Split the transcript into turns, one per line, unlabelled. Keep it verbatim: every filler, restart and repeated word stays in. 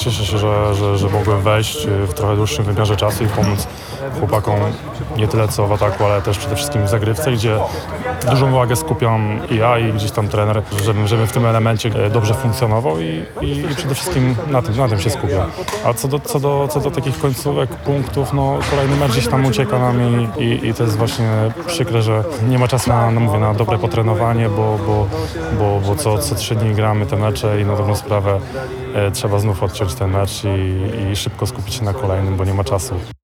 cieszę się, że, że, że mogłem wejść w trochę dłuższym wymiarze czasu i pomóc chłopakom nie tyle co w ataku, ale też przede wszystkim w zagrywce, gdzie dużą uwagę skupiam i ja, i gdzieś tam trener, żebym, żebym w tym elemencie dobrze funkcjonował i, i, i przede wszystkim na tym, na tym się skupiam. A co do, co do, co do takich końcówek, punktów, no kolejny mecz gdzieś tam ucieka nam i, i, i to jest właśnie przykre, że nie ma czasu na, no mówię, na dobre potrenowanie, bo, bo, bo, bo co, co trzy dni gramy te mecze i na dobrą sprawę e, trzeba znów odciąć ten mecz i, i szybko skupić się na kolejnym, bo nie ma czasu.